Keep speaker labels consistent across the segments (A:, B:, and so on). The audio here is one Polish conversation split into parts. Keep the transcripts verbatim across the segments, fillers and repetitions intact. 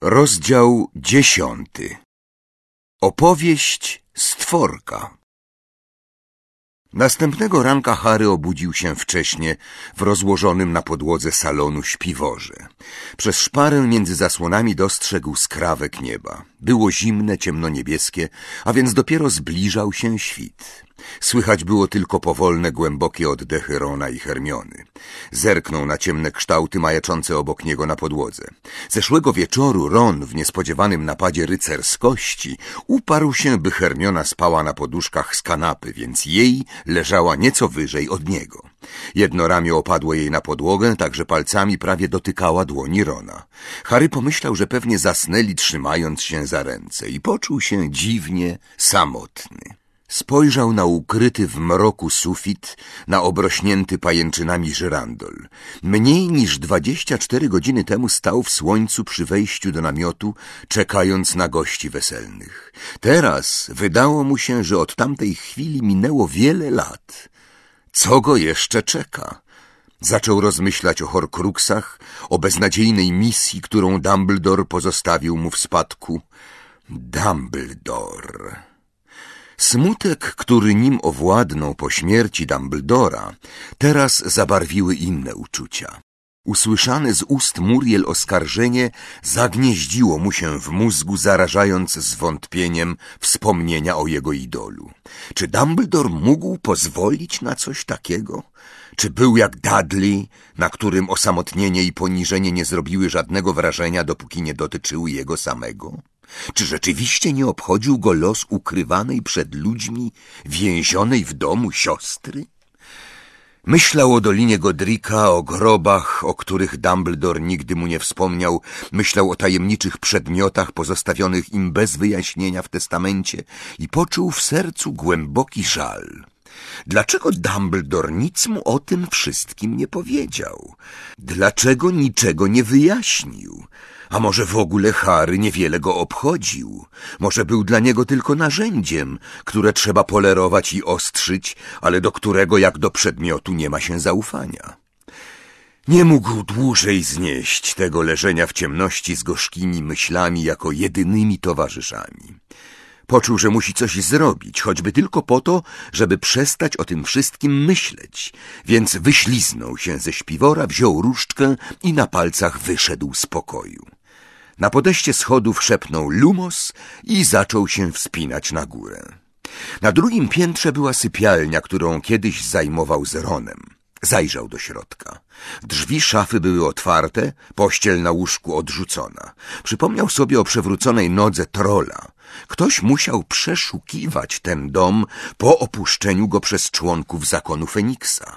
A: Rozdział dziesiąty. Opowieść stworka. Następnego ranka Harry obudził się wcześnie w rozłożonym na podłodze salonu śpiworze. Przez szparę między zasłonami dostrzegł skrawek nieba. Było zimne, ciemnoniebieskie, a więc dopiero zbliżał się świt. Słychać było tylko powolne, głębokie oddechy Rona i Hermiony. Zerknął na ciemne kształty majaczące obok niego na podłodze. Zeszłego wieczoru Ron w niespodziewanym napadzie rycerskości uparł się, by Hermiona spała na poduszkach z kanapy, więc jej leżała nieco wyżej od niego. Jedno ramię opadło jej na podłogę, tak że palcami prawie dotykała dłoni Rona. Harry pomyślał, że pewnie zasnęli, trzymając się za ręce, i poczuł się dziwnie samotny. Spojrzał na ukryty w mroku sufit, na obrośnięty pajęczynami żyrandol. Mniej niż dwadzieścia cztery godziny temu stał w słońcu przy wejściu do namiotu, czekając na gości weselnych. Teraz wydało mu się, że od tamtej chwili minęło wiele lat. Co go jeszcze czeka? Zaczął rozmyślać o Horcruxach, o beznadziejnej misji, którą Dumbledore pozostawił mu w spadku. Dumbledore... Smutek, który nim owładnął po śmierci Dumbledora, teraz zabarwiły inne uczucia. Usłyszane z ust Muriel oskarżenie zagnieździło mu się w mózgu, zarażając zwątpieniem wspomnienia o jego idolu. Czy Dumbledore mógł pozwolić na coś takiego? Czy był jak Dudley, na którym osamotnienie i poniżenie nie zrobiły żadnego wrażenia, dopóki nie dotyczyły jego samego? Czy rzeczywiście nie obchodził go los ukrywanej przed ludźmi, więzionej w domu siostry? Myślał o Dolinie Godrika, o grobach, o których Dumbledore nigdy mu nie wspomniał. Myślał o tajemniczych przedmiotach pozostawionych im bez wyjaśnienia w testamencie i poczuł w sercu głęboki żal. Dlaczego Dumbledore nic mu o tym wszystkim nie powiedział? Dlaczego niczego nie wyjaśnił? A może w ogóle Harry niewiele go obchodził? Może był dla niego tylko narzędziem, które trzeba polerować i ostrzyć, ale do którego jak do przedmiotu nie ma się zaufania? Nie mógł dłużej znieść tego leżenia w ciemności z gorzkimi myślami jako jedynymi towarzyszami. Poczuł, że musi coś zrobić, choćby tylko po to, żeby przestać o tym wszystkim myśleć, więc wyśliznął się ze śpiwora, wziął różdżkę i na palcach wyszedł z pokoju. Na podejście schodów szepnął Lumos i zaczął się wspinać na górę. Na drugim piętrze była sypialnia, którą kiedyś zajmował z Ronem. Zajrzał do środka. Drzwi szafy były otwarte, pościel na łóżku odrzucona. Przypomniał sobie o przewróconej nodze trolla. Ktoś musiał przeszukiwać ten dom po opuszczeniu go przez członków zakonu Feniksa.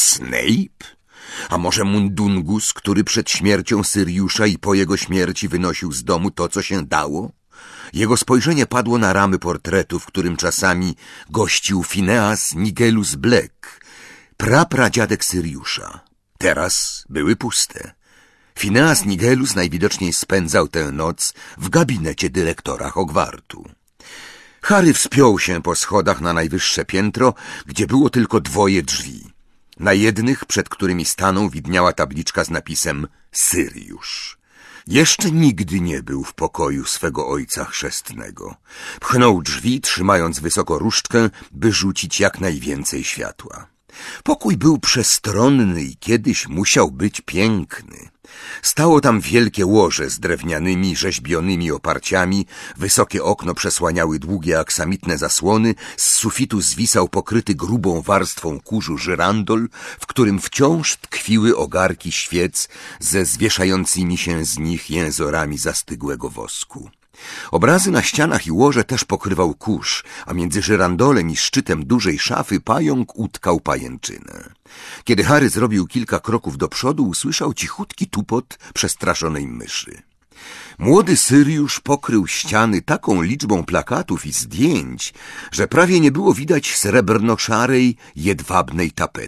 A: Snape? A może Mundungus, który przed śmiercią Syriusza i po jego śmierci wynosił z domu to, co się dało? Jego spojrzenie padło na ramy portretu, w którym czasami gościł Phineas Nigellus Black, prapradziadek Syriusza. Teraz były puste. Phineas Nigellus najwidoczniej spędzał tę noc w gabinecie dyrektora Hogwartu. Harry wspiął się po schodach na najwyższe piętro, gdzie było tylko dwoje drzwi. Na jednych, przed którymi stanął, widniała tabliczka z napisem Syriusz. Jeszcze nigdy nie był w pokoju swego ojca chrzestnego. Pchnął drzwi, trzymając wysoko różdżkę, by rzucić jak najwięcej światła. Pokój był przestronny i kiedyś musiał być piękny. Stało tam wielkie łoże z drewnianymi, rzeźbionymi oparciami, wysokie okno przesłaniały długie aksamitne zasłony, z sufitu zwisał pokryty grubą warstwą kurzu żyrandol, w którym wciąż tkwiły ogarki świec ze zwieszającymi się z nich jęzorami zastygłego wosku. Obrazy na ścianach i łoże też pokrywał kurz, a między żyrandolem i szczytem dużej szafy pająk utkał pajęczynę. Kiedy Harry zrobił kilka kroków do przodu, usłyszał cichutki tupot przestraszonej myszy. Młody Syriusz pokrył ściany taką liczbą plakatów i zdjęć, że prawie nie było widać srebrno-szarej, jedwabnej tapety.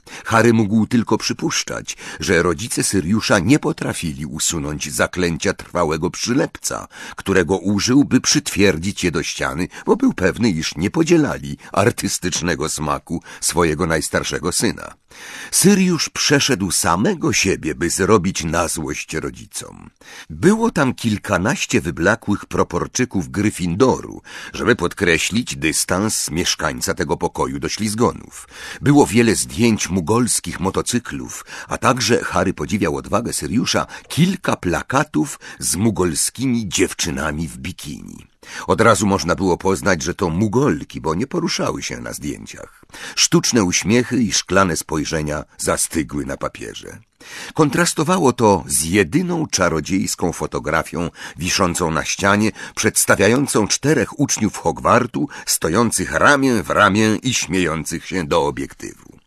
A: Harry mógł tylko przypuszczać, że rodzice Syriusza nie potrafili usunąć zaklęcia trwałego przylepca, którego użył, by przytwierdzić je do ściany, bo był pewny, iż nie podzielali artystycznego smaku swojego najstarszego syna. Syriusz przeszedł samego siebie, by zrobić na złość rodzicom. Było tam kilkanaście wyblakłych proporczyków Gryffindoru, żeby podkreślić dystans mieszkańca tego pokoju do ślizgonów. Było wiele zdjęć mugolskich motocyklów, a także, Harry podziwiał odwagę Syriusza, kilka plakatów z mugolskimi dziewczynami w bikini. Od razu można było poznać, że to Mugolki, bo nie poruszały się na zdjęciach. Sztuczne uśmiechy i szklane spojrzenia zastygły na papierze. Kontrastowało to z jedyną czarodziejską fotografią wiszącą na ścianie, przedstawiającą czterech uczniów Hogwartu, stojących ramię w ramię i śmiejących się do obiektywu.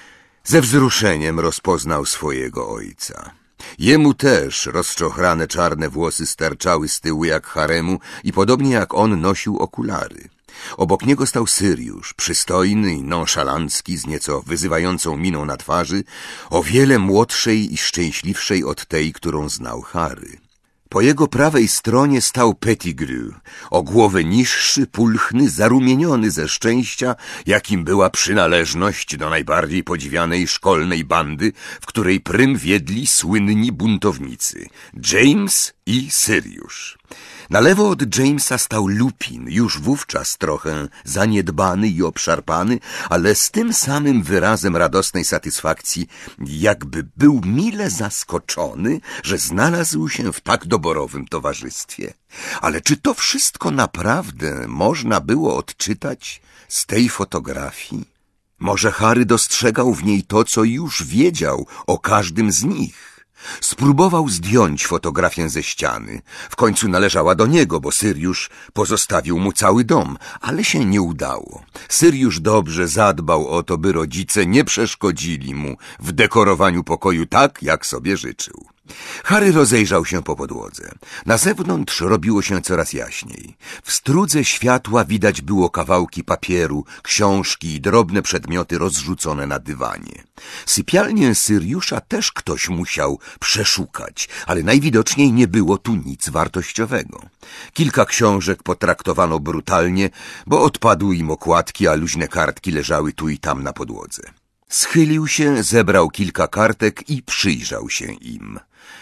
A: Ze wzruszeniem rozpoznał swojego ojca. Jemu też rozczochrane czarne włosy sterczały z tyłu jak Haremu i podobnie jak on nosił okulary. Obok niego stał Syriusz, przystojny i nonszalancki, z nieco wyzywającą miną na twarzy, o wiele młodszej i szczęśliwszej od tej, którą znał Harry. Po jego prawej stronie stał Pettigrew, o głowę niższy, pulchny, zarumieniony ze szczęścia, jakim była przynależność do najbardziej podziwianej szkolnej bandy, w której prym wiedli słynni buntownicy, James i Syriusz. Na lewo od Jamesa stał Lupin, już wówczas trochę zaniedbany i obszarpany, ale z tym samym wyrazem radosnej satysfakcji, jakby był mile zaskoczony, że znalazł się w tak doborowym towarzystwie. Ale czy to wszystko naprawdę można było odczytać z tej fotografii? Może Harry dostrzegał w niej to, co już wiedział o każdym z nich. Spróbował zdjąć fotografię ze ściany. W końcu należała do niego, bo Syriusz pozostawił mu cały dom, ale się nie udało. Syriusz dobrze zadbał o to, by rodzice nie przeszkodzili mu w dekorowaniu pokoju tak, jak sobie życzył. Harry rozejrzał się po podłodze. Na zewnątrz robiło się coraz jaśniej. W strudze światła widać było kawałki papieru, książki i drobne przedmioty rozrzucone na dywanie. Sypialnię Syriusza też ktoś musiał przeszukać, ale najwidoczniej nie było tu nic wartościowego. Kilka książek potraktowano brutalnie, bo odpadły im okładki, a luźne kartki leżały tu i tam na podłodze. Schylił się, zebrał kilka kartek i przyjrzał się im.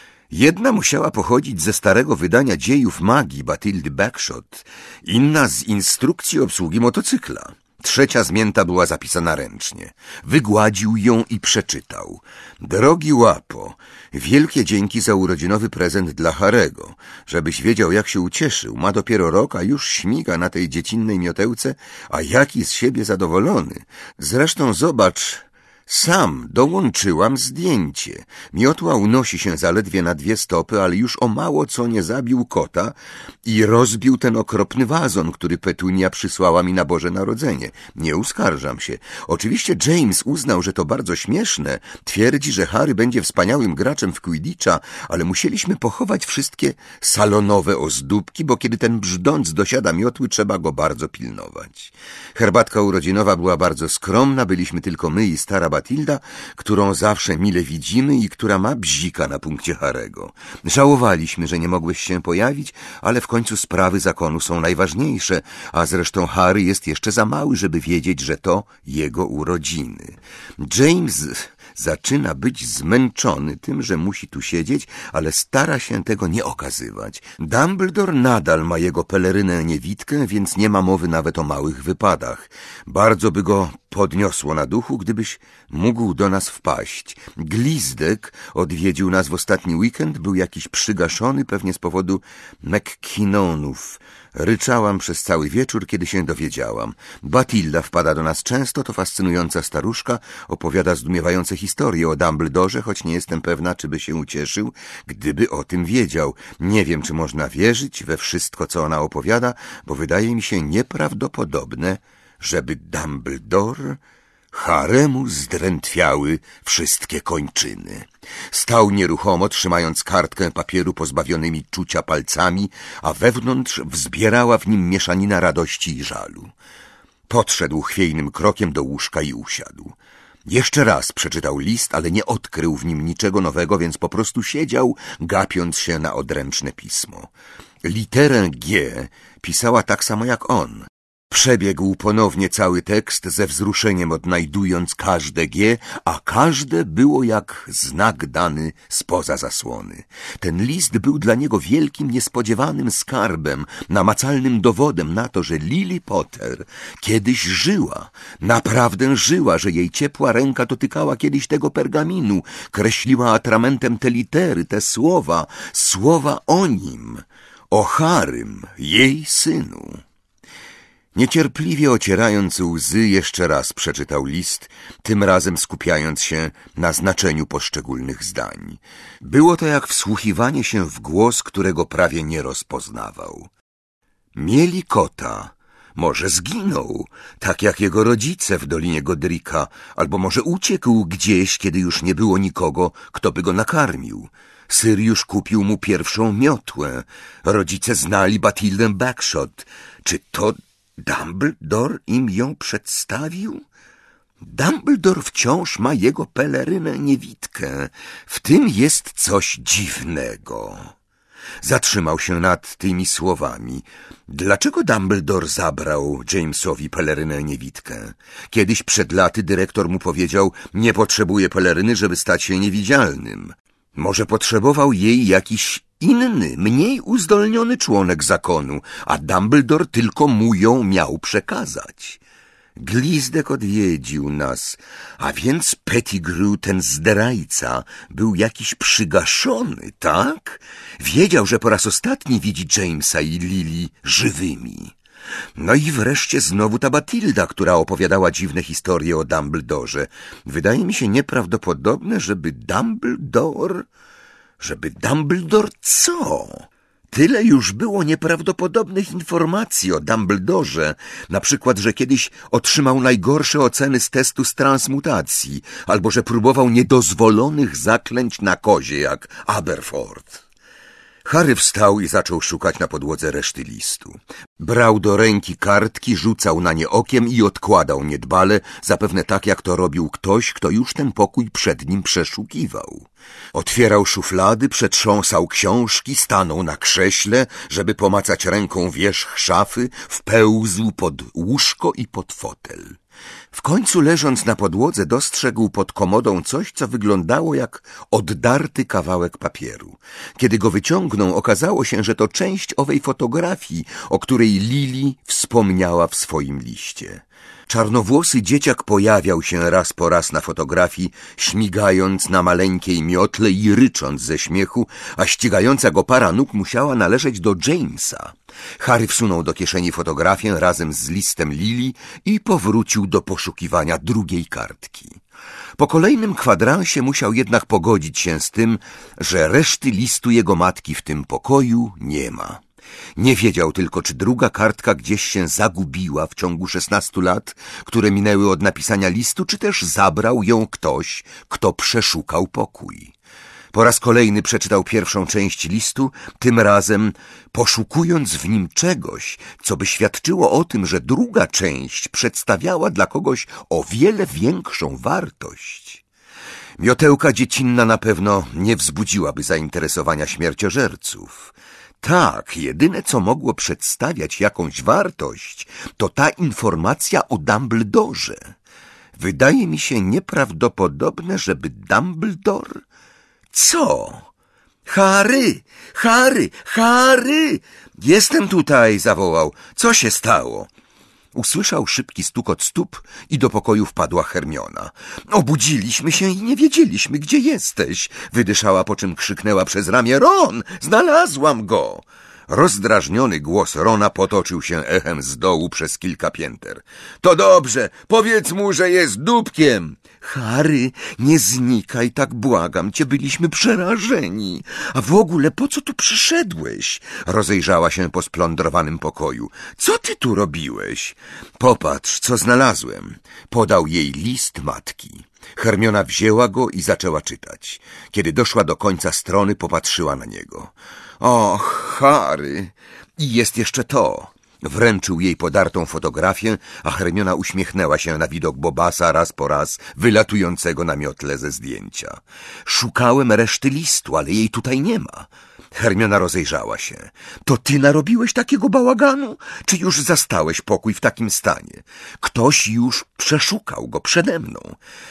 A: Jedna musiała pochodzić ze starego wydania dziejów magii Bathildy Bagshot, inna z instrukcji obsługi motocykla. Trzecia zmięta była zapisana ręcznie. Wygładził ją i przeczytał. Drogi Łapo, wielkie dzięki za urodzinowy prezent dla Harego. Żebyś wiedział, jak się ucieszył. Ma dopiero rok, a już śmiga na tej dziecinnej miotełce, a jaki z siebie zadowolony. Zresztą zobacz... Sam dołączyłam zdjęcie. Miotła unosi się zaledwie na dwie stopy, ale już o mało co nie zabił kota i rozbił ten okropny wazon, który Petunia przysłała mi na Boże Narodzenie. Nie uskarżam się. Oczywiście James uznał, że to bardzo śmieszne. Twierdzi, że Harry będzie wspaniałym graczem w Quidditcha, ale musieliśmy pochować wszystkie salonowe ozdóbki, bo kiedy ten brzdąc dosiada miotły, trzeba go bardzo pilnować. Herbatka urodzinowa była bardzo skromna, byliśmy tylko my i stara Bathilda, którą zawsze mile widzimy i która ma bzika na punkcie Harego. Żałowaliśmy, że nie mogłeś się pojawić, ale w końcu sprawy zakonu są najważniejsze, a zresztą Harry jest jeszcze za mały, żeby wiedzieć, że to jego urodziny. James zaczyna być zmęczony tym, że musi tu siedzieć, ale stara się tego nie okazywać. Dumbledore nadal ma jego pelerynę niewidkę, więc nie ma mowy nawet o małych wypadach. Bardzo by go podniosło na duchu, gdybyś mógł do nas wpaść. Glizdek odwiedził nas w ostatni weekend, był jakiś przygaszony, pewnie z powodu McKinnonów. Ryczałam przez cały wieczór, kiedy się dowiedziałam. Bathilda wpada do nas często, to fascynująca staruszka, opowiada zdumiewające historie o Dumbledorze, choć nie jestem pewna, czy by się ucieszył, gdyby o tym wiedział. Nie wiem, czy można wierzyć we wszystko, co ona opowiada, bo wydaje mi się nieprawdopodobne, żeby Dumbledore... Haremu zdrętwiały wszystkie kończyny. Stał nieruchomo, trzymając kartkę papieru pozbawionymi czucia palcami, a wewnątrz wzbierała w nim mieszanina radości i żalu. Podszedł chwiejnym krokiem do łóżka i usiadł. Jeszcze raz przeczytał list, ale nie odkrył w nim niczego nowego, więc po prostu siedział, gapiąc się na odręczne pismo. Literę G pisała tak samo jak on. Przebiegł ponownie cały tekst ze wzruszeniem, odnajdując każde G, a każde było jak znak dany spoza zasłony. Ten list był dla niego wielkim, niespodziewanym skarbem, namacalnym dowodem na to, że Lily Potter kiedyś żyła. Naprawdę żyła, że jej ciepła ręka dotykała kiedyś tego pergaminu, kreśliła atramentem te litery, te słowa, słowa o nim, o Harrym, jej synu. Niecierpliwie ocierając łzy, jeszcze raz przeczytał list, tym razem skupiając się na znaczeniu poszczególnych zdań. Było to jak wsłuchiwanie się w głos, którego prawie nie rozpoznawał. Mieli kota. Może zginął, tak jak jego rodzice w Dolinie Godrika, albo może uciekł gdzieś, kiedy już nie było nikogo, kto by go nakarmił. Syriusz kupił mu pierwszą miotłę. Rodzice znali Bathildę Bagshot. Czy to Dumbledore im ją przedstawił? Dumbledore wciąż ma jego pelerynę niewidkę. W tym jest coś dziwnego. Zatrzymał się nad tymi słowami. Dlaczego Dumbledore zabrał Jamesowi pelerynę niewidkę? Kiedyś przed laty dyrektor mu powiedział, nie potrzebuje peleryny, żeby stać się niewidzialnym. Może potrzebował jej jakiś inny, mniej uzdolniony członek zakonu, a Dumbledore tylko mu ją miał przekazać. Glizdek odwiedził nas, a więc Pettigrew, ten zdrajca, był jakiś przygaszony, tak? Wiedział, że po raz ostatni widzi Jamesa i Lily żywymi. No i wreszcie znowu ta Bathilda, która opowiadała dziwne historie o Dumbledorze. Wydaje mi się nieprawdopodobne, żeby Dumbledore... Żeby Dumbledore co? Tyle już było nieprawdopodobnych informacji o Dumbledorze, na przykład, że kiedyś otrzymał najgorsze oceny z testu z transmutacji, albo że próbował niedozwolonych zaklęć na kozie, jak Aberforth. Harry wstał i zaczął szukać na podłodze reszty listu. Brał do ręki kartki, rzucał na nie okiem i odkładał niedbale, zapewne tak jak to robił ktoś, kto już ten pokój przed nim przeszukiwał. Otwierał szuflady, przetrząsał książki, stanął na krześle, żeby pomacać ręką wierzch szafy, wpełzł pod łóżko i pod fotel. W końcu, leżąc na podłodze, dostrzegł pod komodą coś, co wyglądało jak oddarty kawałek papieru. Kiedy go wyciągnął, okazało się, że to część owej fotografii, o której Lily wspomniała w swoim liście. Czarnowłosy dzieciak pojawiał się raz po raz na fotografii, śmigając na maleńkiej miotle i rycząc ze śmiechu, a ścigająca go para nóg musiała należeć do Jamesa. Harry wsunął do kieszeni fotografię razem z listem Lily i powrócił do poszukiwania drugiej kartki. Po kolejnym kwadransie musiał jednak pogodzić się z tym, że reszty listu jego matki w tym pokoju nie ma. Nie wiedział tylko, czy druga kartka gdzieś się zagubiła w ciągu szesnastu lat, które minęły od napisania listu, czy też zabrał ją ktoś, kto przeszukał pokój. Po raz kolejny przeczytał pierwszą część listu, tym razem poszukując w nim czegoś, co by świadczyło o tym, że druga część przedstawiała dla kogoś o wiele większą wartość. Miotełka dziecinna na pewno nie wzbudziłaby zainteresowania śmierciożerców. Tak, jedyne co mogło przedstawiać jakąś wartość, to ta informacja o Dumbledorze. Wydaje mi się nieprawdopodobne, żeby Dumbledore... Co? Harry! Harry! Harry! Jestem tutaj! Zawołał. Co się stało? Usłyszał szybki stukot stóp i do pokoju wpadła Hermiona. Obudziliśmy się i nie wiedzieliśmy, gdzie jesteś. Wydyszała, po czym krzyknęła przez ramię. Ron! Znalazłam go! Rozdrażniony głos Rona potoczył się echem z dołu przez kilka pięter. To dobrze, powiedz mu, że jest dupkiem. Harry, nie znikaj, tak błagam cię, byliśmy przerażeni. A w ogóle po co tu przyszedłeś? Rozejrzała się po splądrowanym pokoju. Co ty tu robiłeś? Popatrz, co znalazłem. Podał jej list matki. Hermiona wzięła go i zaczęła czytać. Kiedy doszła do końca strony, popatrzyła na niego. Och, Harry, i jest jeszcze to. Wręczył jej podartą fotografię, a Hermiona uśmiechnęła się na widok Bobasa raz po raz wylatującego na miotle ze zdjęcia. Szukałem reszty listu, ale jej tutaj nie ma. Hermiona rozejrzała się. To ty narobiłeś takiego bałaganu? Czy już zastałeś pokój w takim stanie? Ktoś już przeszukał go przede mną.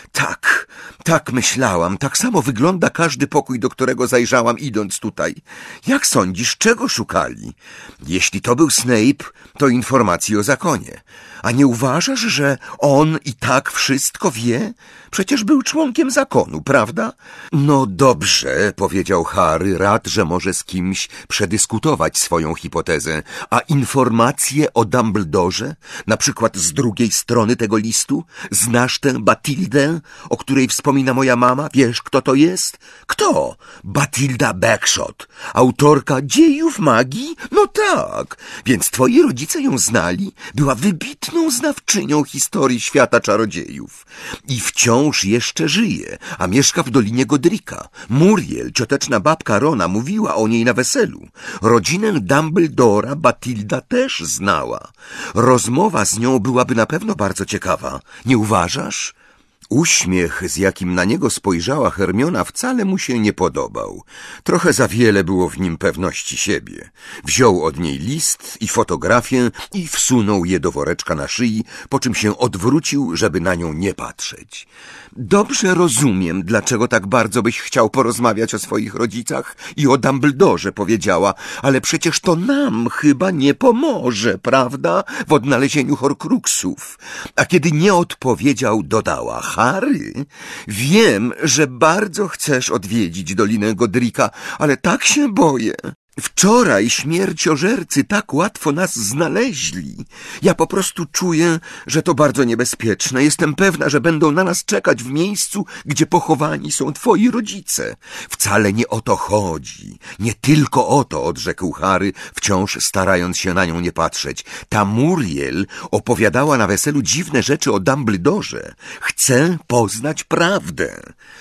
A: Tak, tak myślałam. Tak samo wygląda każdy pokój, do którego zajrzałam idąc tutaj. Jak sądzisz, czego szukali? Jeśli to był Snape, to informacji o zakonie. A nie uważasz, że on i tak wszystko wie? Przecież był członkiem zakonu, prawda? No dobrze, powiedział Harry, rad, że może z kimś przedyskutować swoją hipotezę. A informacje o Dumbledorze? Na przykład z drugiej strony tego listu? Znasz tę Batildę, o której wspomina moja mama? Wiesz, kto to jest? Kto? Batilda Bagshot, autorka Dziejów Magii? No tak, więc twoi rodzice ją znali? Była wybitną znawczynią historii świata czarodziejów. I wciąż jeszcze żyje, a mieszka w Dolinie Godrika. Muriel, cioteczna babka Rona, mówiła o niej na weselu. Rodzinę Dumbledora Batilda też znała. Rozmowa z nią byłaby na pewno bardzo ciekawa. Nie uważasz? Uśmiech, z jakim na niego spojrzała Hermiona, wcale mu się nie podobał. Trochę za wiele było w nim pewności siebie. Wziął od niej list i fotografię i wsunął je do woreczka na szyi, po czym się odwrócił, żeby na nią nie patrzeć. Dobrze rozumiem, dlaczego tak bardzo byś chciał porozmawiać o swoich rodzicach i o Dumbledorze, powiedziała, ale przecież to nam chyba nie pomoże, prawda, w odnalezieniu Horcruxów. A kiedy nie odpowiedział, dodała: Harry, wiem, że bardzo chcesz odwiedzić Dolinę Godrika, ale tak się boję. Wczoraj śmierciożercy tak łatwo nas znaleźli. Ja po prostu czuję, że to bardzo niebezpieczne. Jestem pewna, że będą na nas czekać w miejscu, gdzie pochowani są twoi rodzice. Wcale nie o to chodzi. Nie tylko o to, odrzekł Harry, wciąż starając się na nią nie patrzeć. Ta Muriel opowiadała na weselu dziwne rzeczy o Dumbledorze. Chcę poznać prawdę.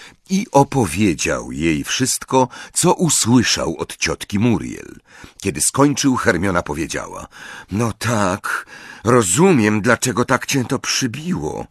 A: I opowiedział jej wszystko, co usłyszał od ciotki Muriel. Kiedy skończył, Hermiona powiedziała: no tak, rozumiem, dlaczego tak cię to przybiło.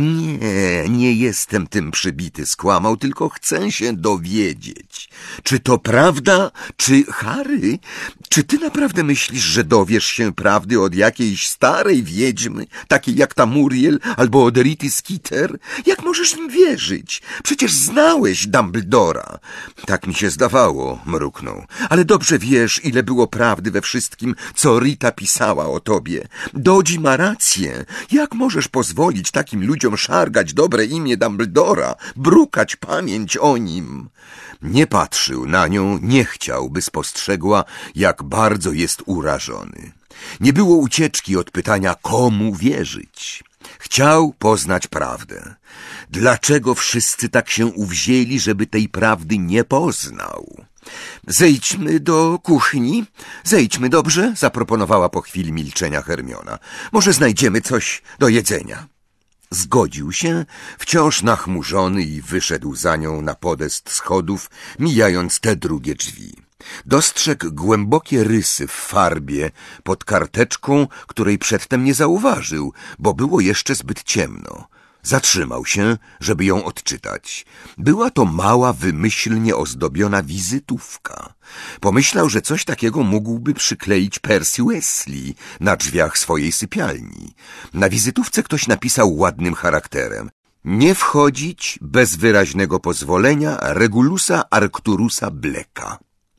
A: Nie, nie jestem tym przybity, skłamał, tylko chcę się dowiedzieć. Czy to prawda? Czy, Harry, czy ty naprawdę myślisz, że dowiesz się prawdy od jakiejś starej wiedźmy, takiej jak ta Muriel albo od Rity Skeeter? Jak możesz im wierzyć? Przecież znałeś Dumbledora. Tak mi się zdawało, mruknął. Ale dobrze wiesz, ile było prawdy we wszystkim, co Rita pisała o tobie. Dodzi ma rację. Jak możesz pozwolić takim ludziom szargać dobre imię Dumbledora, brukać pamięć o nim? Nie patrzył na nią, nie chciał, by spostrzegła, jak bardzo jest urażony. Nie było ucieczki od pytania, komu wierzyć. Chciał poznać prawdę. Dlaczego wszyscy tak się uwzięli, żeby tej prawdy nie poznał? Zejdźmy do kuchni. Zejdźmy, dobrze? Zaproponowała po chwili milczenia Hermiona. Może znajdziemy coś do jedzenia. Zgodził się, wciąż nachmurzony, i wyszedł za nią na podest schodów, mijając te drugie drzwi. Dostrzegł głębokie rysy w farbie pod karteczką, której przedtem nie zauważył, bo było jeszcze zbyt ciemno. Zatrzymał się, żeby ją odczytać. Była to mała, wymyślnie ozdobiona wizytówka. Pomyślał, że coś takiego mógłby przykleić Percy Weasley na drzwiach swojej sypialni. Na wizytówce ktoś napisał ładnym charakterem: nie wchodzić bez wyraźnego pozwolenia Regulusa Arcturusa Blacka.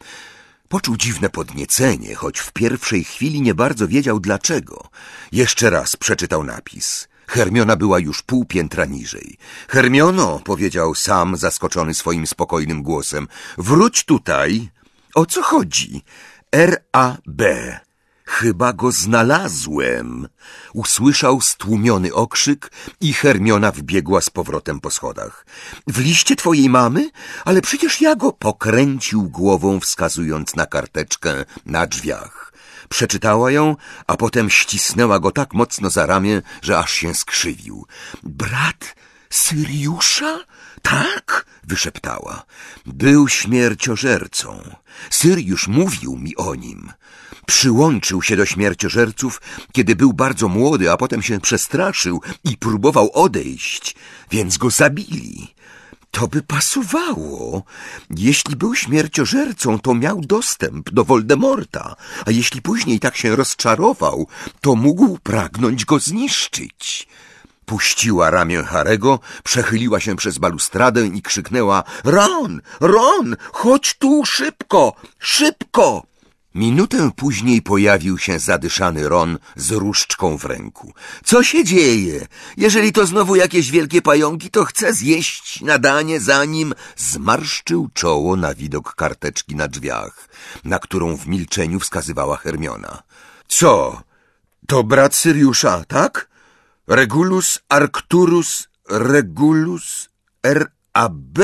A: Poczuł dziwne podniecenie, choć w pierwszej chwili nie bardzo wiedział dlaczego. Jeszcze raz przeczytał napis. Hermiona była już pół piętra niżej. Hermiono, powiedział sam, zaskoczony swoim spokojnym głosem, wróć tutaj. O co chodzi? R A B. Chyba go znalazłem. Usłyszał stłumiony okrzyk i Hermiona wbiegła z powrotem po schodach. W liście twojej mamy? Ale przecież ja go... Pokręcił głową, wskazując na karteczkę na drzwiach. Przeczytała ją, a potem ścisnęła go tak mocno za ramię, że aż się skrzywił. Brat Syriusza? tak, wyszeptała. Był śmierciożercą. Syriusz mówił mi o nim. Przyłączył się do śmierciożerców, kiedy był bardzo młody, a potem się przestraszył i próbował odejść, więc go zabili. To by pasowało. Jeśli był śmierciożercą, to miał dostęp do Voldemorta, a jeśli później tak się rozczarował, to mógł pragnąć go zniszczyć. Puściła ramię Harego, przechyliła się przez balustradę i krzyknęła: Ron, Ron, chodź tu szybko, szybko! Minutę później pojawił się zadyszany Ron z różdżką w ręku. Co się dzieje? Jeżeli to znowu jakieś wielkie pająki, to chcę zjeść na danie, zanim... Zmarszczył czoło na widok karteczki na drzwiach, na którą w milczeniu wskazywała Hermiona. Co? To brat Syriusza, tak? Regulus Arcturus Regulus R A B.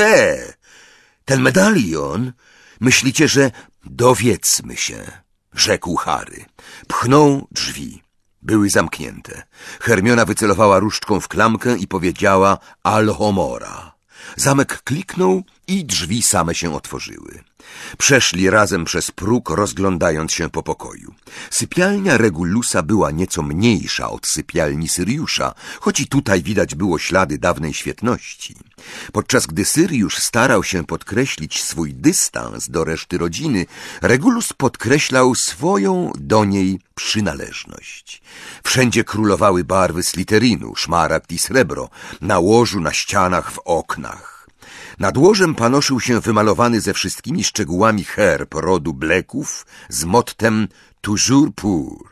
A: Ten medalion? Myślicie, że... Dowiedzmy się, rzekł Harry. Pchnął drzwi. Były zamknięte. Hermiona wycelowała różdżką w klamkę i powiedziała Alhomora. Zamek kliknął i drzwi same się otworzyły. Przeszli razem przez próg, rozglądając się po pokoju. Sypialnia Regulusa była nieco mniejsza od sypialni Syriusza, choć i tutaj widać było ślady dawnej świetności. Podczas gdy Syriusz starał się podkreślić swój dystans do reszty rodziny, Regulus podkreślał swoją do niej przynależność. Wszędzie królowały barwy Slytherinu, szmaragd i srebro, na łożu, na ścianach, w oknach. Nad łożem panoszył się wymalowany ze wszystkimi szczegółami herb rodu Blacków z mottem Toujours pour,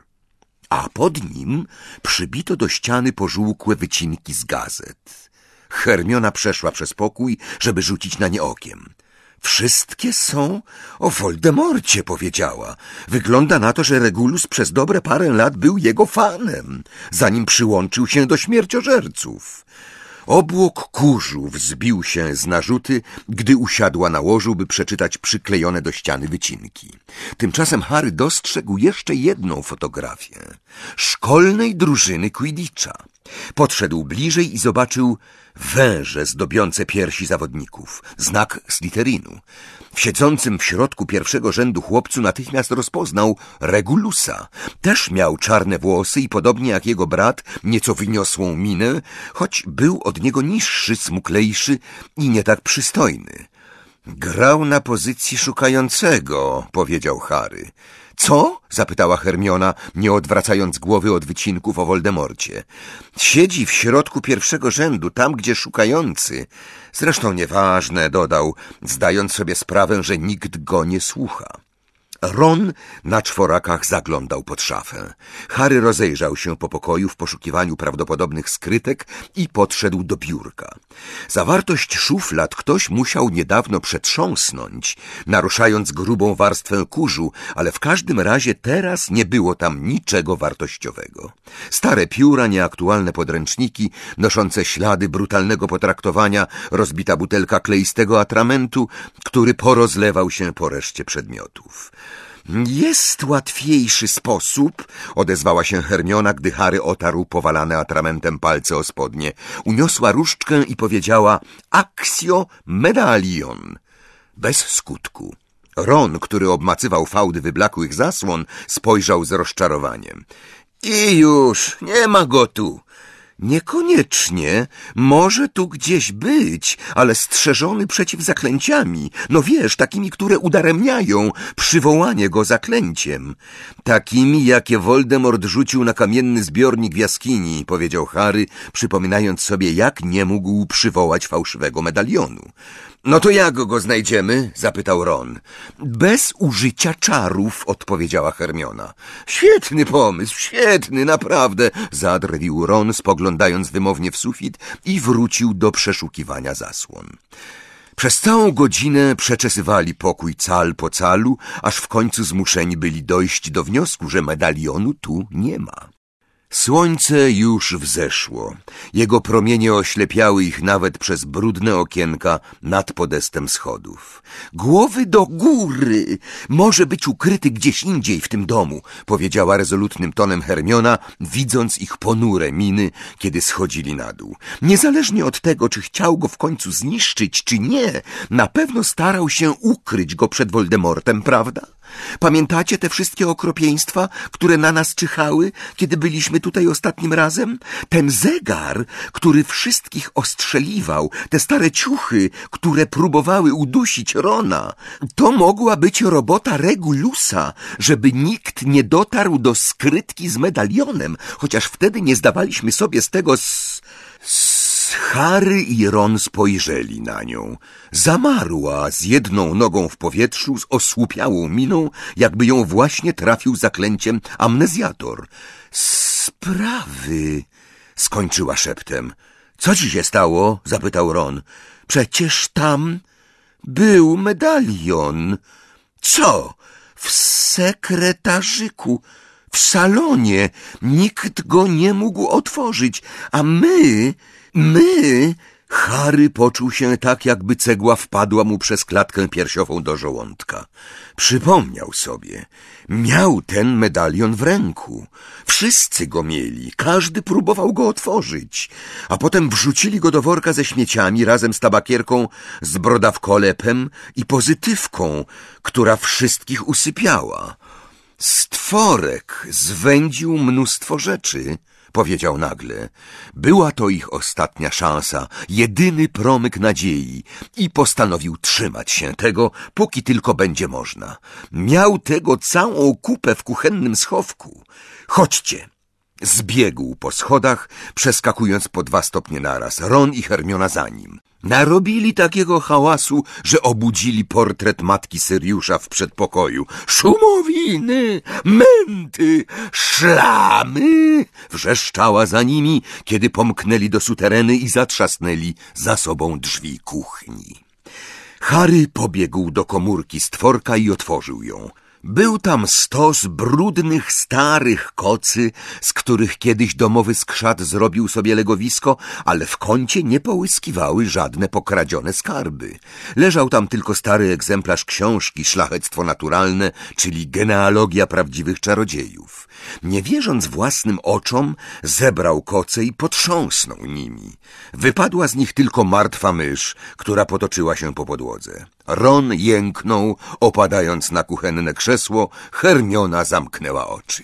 A: a pod nim przybito do ściany pożółkłe wycinki z gazet. Hermiona przeszła przez pokój, żeby rzucić na nie okiem. Wszystkie są o Voldemorcie, powiedziała. Wygląda na to, że Regulus przez dobre parę lat był jego fanem, zanim przyłączył się do śmierciożerców. Obłok kurzu wzbił się z narzuty, gdy usiadła na łożu, by przeczytać przyklejone do ściany wycinki. Tymczasem Harry dostrzegł jeszcze jedną fotografię szkolnej drużyny Quidditcha. Podszedł bliżej i zobaczył węże zdobiące piersi zawodników, znak Slytherinu. W siedzącym w środku pierwszego rzędu chłopcu natychmiast rozpoznał Regulusa. Też miał czarne włosy i podobnie jak jego brat nieco wyniosłą minę, choć był od niego niższy, smuklejszy i nie tak przystojny. Grał na pozycji szukającego, powiedział Harry. Co? Zapytała Hermiona, nie odwracając głowy od wycinków o Voldemorcie. Siedzi w środku pierwszego rzędu, tam gdzie szukający. Zresztą nieważne, dodał, zdając sobie sprawę, że nikt go nie słucha. Ron na czworakach zaglądał pod szafę. Harry rozejrzał się po pokoju w poszukiwaniu prawdopodobnych skrytek i podszedł do biurka. Zawartość szuflad ktoś musiał niedawno przetrząsnąć, naruszając grubą warstwę kurzu, ale w każdym razie teraz nie było tam niczego wartościowego. Stare pióra, nieaktualne podręczniki, noszące ślady brutalnego potraktowania, rozbita butelka kleistego atramentu, który porozlewał się po reszcie przedmiotów. Jest łatwiejszy sposób, odezwała się Hermiona, gdy Harry otarł powalane atramentem palce o spodnie. Uniosła różdżkę i powiedziała Accio medalion. Bez skutku. Ron, który obmacywał fałdy wyblakłych zasłon, spojrzał z rozczarowaniem. I już, nie ma go tu. Niekoniecznie. Może tu gdzieś być, ale strzeżony przeciw zaklęciami. No wiesz, takimi, które udaremniają przywołanie go zaklęciem. Takimi, jakie Voldemort rzucił na kamienny zbiornik w jaskini, powiedział Harry, przypominając sobie, jak nie mógł przywołać fałszywego medalionu. No to jak go znajdziemy? Zapytał Ron. Bez użycia czarów, odpowiedziała Hermiona. Świetny pomysł, świetny, naprawdę, zadrwił Ron, spoglądając wymownie w sufit i wrócił do przeszukiwania zasłon. Przez całą godzinę przeczesywali pokój cal po calu, aż w końcu zmuszeni byli dojść do wniosku, że medalionu tu nie ma. Słońce już wzeszło. Jego promienie oślepiały ich nawet przez brudne okienka nad podestem schodów. Głowy do góry! Może być ukryty gdzieś indziej w tym domu, powiedziała rezolutnym tonem Hermiona, widząc ich ponure miny, kiedy schodzili na dół. Niezależnie od tego, czy chciał go w końcu zniszczyć, czy nie, na pewno starał się ukryć go przed Voldemortem, prawda? Pamiętacie te wszystkie okropieństwa, które na nas czyhały, kiedy byliśmy tutaj ostatnim razem? Ten zegar, który wszystkich ostrzeliwał, te stare ciuchy, które próbowały udusić Rona. To mogła być robota Regulusa, żeby nikt nie dotarł do skrytki z medalionem, chociaż wtedy nie zdawaliśmy sobie z tego s... s... Harry i Ron spojrzeli na nią. Zamarła z jedną nogą w powietrzu, z osłupiałą miną, jakby ją właśnie trafił zaklęciem amnezjator. Sprawy, skończyła szeptem. Co ci się stało? Zapytał Ron. Przecież tam był medalion. Co? W sekretarzyku. W salonie. Nikt go nie mógł otworzyć, a my... My... Harry poczuł się tak, jakby cegła wpadła mu przez klatkę piersiową do żołądka. Przypomniał sobie. Miał ten medalion w ręku. Wszyscy go mieli. Każdy próbował go otworzyć. A potem wrzucili go do worka ze śmieciami razem z tabakierką, z brodawkolepem i pozytywką, która wszystkich usypiała. Stworek zwędził mnóstwo rzeczy, powiedział nagle. Była to ich ostatnia szansa, jedyny promyk nadziei i postanowił trzymać się tego, póki tylko będzie można. Miał tego całą kupę w kuchennym schowku. Chodźcie. Zbiegł po schodach, przeskakując po dwa stopnie naraz. Ron i Hermiona za nim. Narobili takiego hałasu, że obudzili portret matki Syriusza w przedpokoju. Szumowiny, męty, szlamy! Wrzeszczała za nimi, kiedy pomknęli do sutereny i zatrzasnęli za sobą drzwi kuchni. Harry pobiegł do komórki stworka i otworzył ją. Był tam stos brudnych, starych kocy, z których kiedyś domowy skrzat zrobił sobie legowisko, ale w kącie nie połyskiwały żadne pokradzione skarby. Leżał tam tylko stary egzemplarz książki Szlachectwo naturalne, czyli genealogia prawdziwych czarodziejów. Nie wierząc własnym oczom, zebrał koce i potrząsnął nimi. Wypadła z nich tylko martwa mysz, która potoczyła się po podłodze. Ron jęknął, opadając na kuchenne krzesło. Hermiona zamknęła oczy.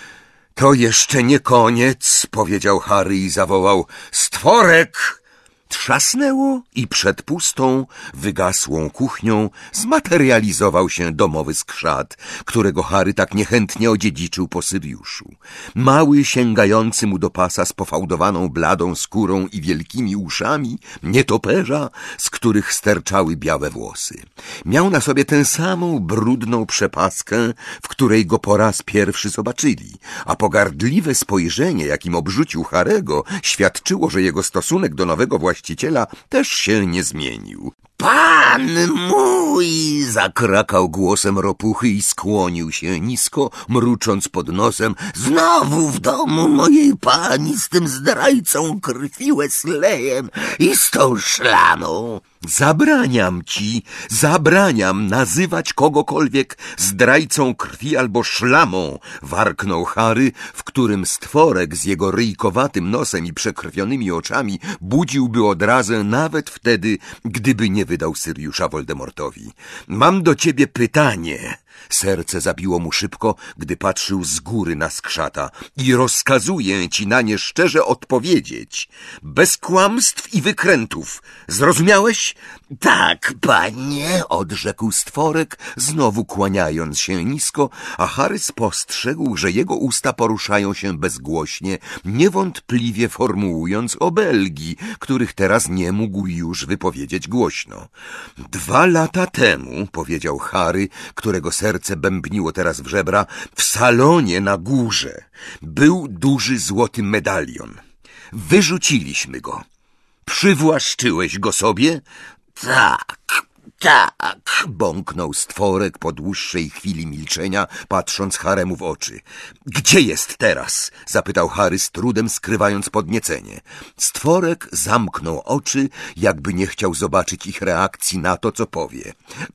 A: To jeszcze nie koniec, powiedział Harry i zawołał. Stworek! Trzasnęło i przed pustą, wygasłą kuchnią zmaterializował się domowy skrzat, którego Harry tak niechętnie odziedziczył po Syriuszu. Mały, sięgający mu do pasa z pofałdowaną bladą skórą i wielkimi uszami, nietoperza, z których sterczały białe włosy. Miał na sobie tę samą brudną przepaskę, w której go po raz pierwszy zobaczyli, a pogardliwe spojrzenie, jakim obrzucił Harego, świadczyło, że jego stosunek do nowego właściciela właściciela też się nie zmienił. Pan mój! Zakrakał głosem ropuchy i skłonił się nisko, mrucząc pod nosem. Znowu w domu mojej pani z tym zdrajcą krwi Wesleyem i z tą szlamą. Zabraniam ci, zabraniam nazywać kogokolwiek zdrajcą krwi albo szlamą, warknął Harry, w którym stworek z jego ryjkowatym nosem i przekrwionymi oczami budziłby odrazę nawet wtedy, gdyby nie wydał Syriusza Voldemortowi. Mam do ciebie pytanie. Serce zabiło mu szybko, gdy patrzył z góry na skrzata. I rozkazuję ci na nie szczerze odpowiedzieć. Bez kłamstw i wykrętów. Zrozumiałeś? Tak, panie, odrzekł stworek, znowu kłaniając się nisko, a Harry spostrzegł, że jego usta poruszają się bezgłośnie, niewątpliwie formułując obelgi, których teraz nie mógł już wypowiedzieć głośno. Dwa lata temu, powiedział Harry, którego serce bębniło teraz w żebra, w salonie na górze był duży złoty medalion. Wyrzuciliśmy go. Przywłaszczyłeś go sobie? Tak, tak, bąknął stworek po dłuższej chwili milczenia, patrząc Haremu w oczy. Gdzie jest teraz? Zapytał Harry z trudem, skrywając podniecenie. Stworek zamknął oczy, jakby nie chciał zobaczyć ich reakcji na to, co powie.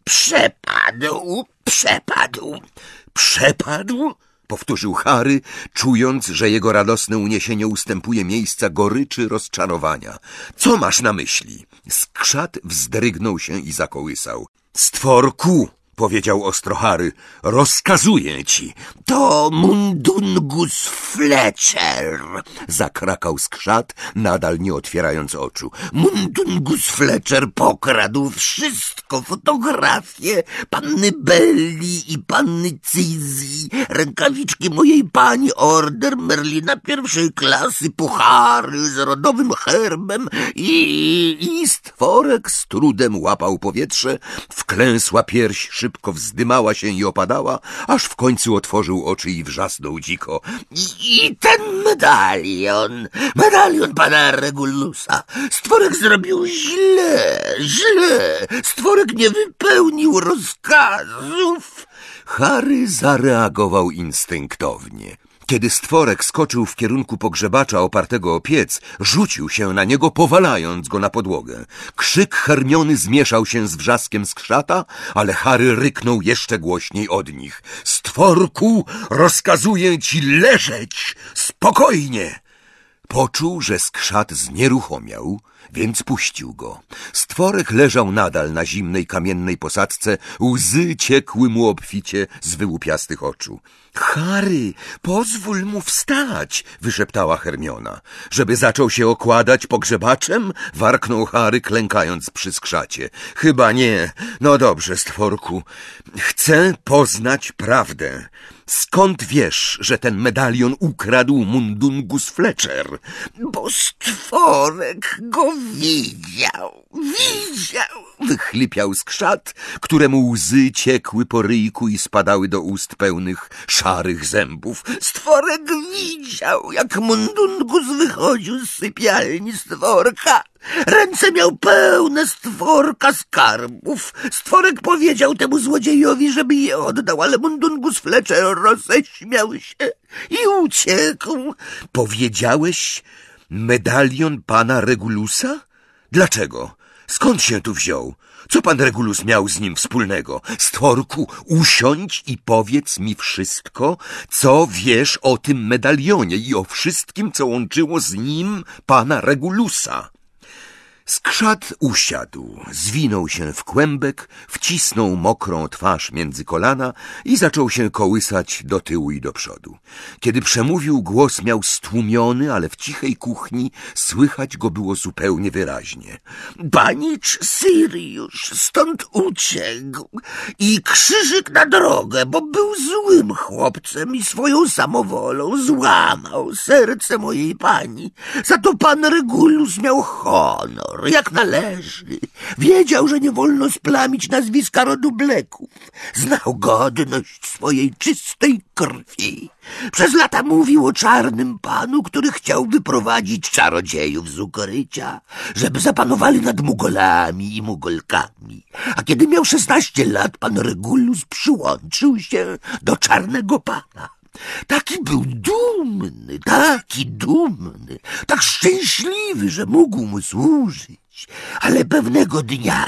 A: Przepadł, przepadł, przepadł? Powtórzył Harry, czując, że jego radosne uniesienie ustępuje miejsca goryczy rozczarowania. Co masz na myśli? Skrzat wzdrygnął się i zakołysał. Stworku, powiedział ostro Harry, rozkazuję ci. To Mundungus Fletcher, zakrakał skrzat, nadal nie otwierając oczu. Mundungus Fletcher pokradł wszystko, fotografie panny Belli i panny Cizzi, rękawiczki mojej pani, order Merlina pierwszej klasy, puchary z rodowym herbem i... i stworek z trudem łapał powietrze, wklęsła pierś szybko wzdymała się i opadała, aż w końcu otworzył oczy i wrzasnął dziko. I, i ten medalion, medalion pana Regulusa. Stworek zrobił źle, źle. Stworek nie wypełnił rozkazów. Harry zareagował instynktownie. Kiedy stworek skoczył w kierunku pogrzebacza opartego o piec, rzucił się na niego, powalając go na podłogę. Krzyk Hermiony zmieszał się z wrzaskiem skrzata, ale Harry ryknął jeszcze głośniej od nich. Stworku, rozkazuję ci leżeć spokojnie! Poczuł, że skrzat znieruchomiał, więc puścił go. Stworek leżał nadal na zimnej kamiennej posadzce, łzy ciekły mu obficie z wyłupiastych oczu. Harry, pozwól mu wstać, wyszeptała Hermiona. Żeby zaczął się okładać pogrzebaczem? Warknął Harry, klękając przy skrzacie. Chyba nie. No dobrze, stworku. Chcę poznać prawdę. Skąd wiesz, że ten medalion ukradł Mundungus Fletcher? Bo stworek go widział, widział, wychlipiał skrzat, któremu łzy ciekły po ryjku i spadały do ust pełnych szarych zębów. Stworek widział, jak Mundungus wychodził z sypialni stworka. Ręce miał pełne stworka skarbów. Stworek powiedział temu złodziejowi, żeby je oddał, ale Mundungus Fletcher roześmiał się i uciekł. Powiedziałeś medalion pana Regulusa? Dlaczego? Skąd się tu wziął? Co pan Regulus miał z nim wspólnego? Stworku, usiądź i powiedz mi wszystko, co wiesz o tym medalionie i o wszystkim, co łączyło z nim pana Regulusa. Skrzat usiadł, zwinął się w kłębek, wcisnął mokrą twarz między kolana i zaczął się kołysać do tyłu i do przodu. Kiedy przemówił, głos miał stłumiony, ale w cichej kuchni słychać go było zupełnie wyraźnie. Banicz Siriusz stąd uciekł i krzyżyk na drogę, bo był złym chłopcem i swoją samowolą złamał serce mojej pani. Za to pan Regulus miał honor, jak należy. Wiedział, że nie wolno splamić nazwiska rodu Blacków. Znał godność swojej czystej krwi. Przez lata mówił o czarnym panu, który chciał wyprowadzić czarodziejów z ukrycia, żeby zapanowali nad Mugolami i Mugolkami. A kiedy miał szesnaście lat, pan Regulus przyłączył się do czarnego pana. Taki był dumny, taki dumny, tak szczęśliwy, że mógł mu służyć. Ale pewnego dnia,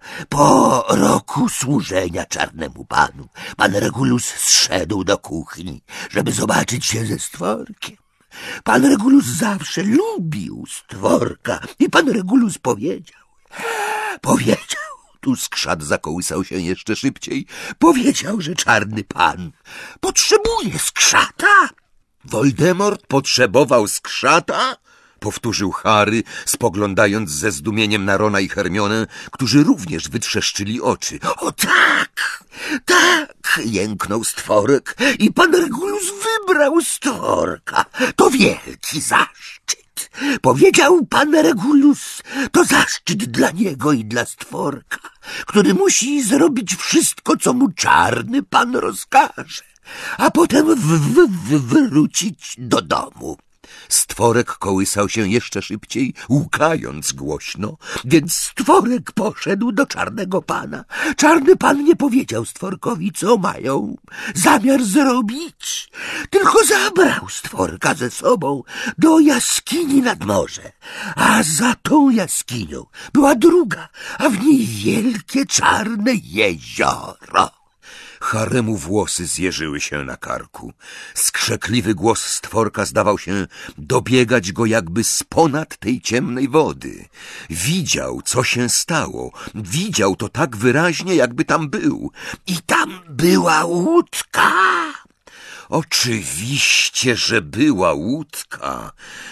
A: po roku służenia czarnemu panu, pan Regulus zszedł do kuchni, żeby zobaczyć się ze stworkiem. Pan Regulus zawsze lubił stworka i pan Regulus powiedział, powiedział, tu skrzat zakołysał się jeszcze szybciej, powiedział, że czarny pan potrzebuje skrzata. Voldemort potrzebował skrzata? Powtórzył Harry, spoglądając ze zdumieniem na Rona i Hermionę, którzy również wytrzeszczyli oczy. O tak, tak, jęknął stworek i pan Regulus wybrał stworka. To wielki zaszczyt. Powiedział pan Regulus, to zaszczyt dla niego i dla stworka, który musi zrobić wszystko, co mu czarny pan rozkaże, a potem w, w, w, wrócić do domu. Stworek kołysał się jeszcze szybciej, łkając głośno, więc stworek poszedł do czarnego pana. Czarny pan nie powiedział stworkowi, co mają zamiar zrobić, tylko zabrał stworka ze sobą do jaskini nad morze. A za tą jaskinią była druga, a w niej wielkie czarne jezioro. Haremu włosy zjeżyły się na karku. Skrzekliwy głos stworka zdawał się dobiegać go jakby z ponad tej ciemnej wody. Widział, co się stało. Widział to tak wyraźnie, jakby tam był. I tam była łódka. Oczywiście, że była łódka.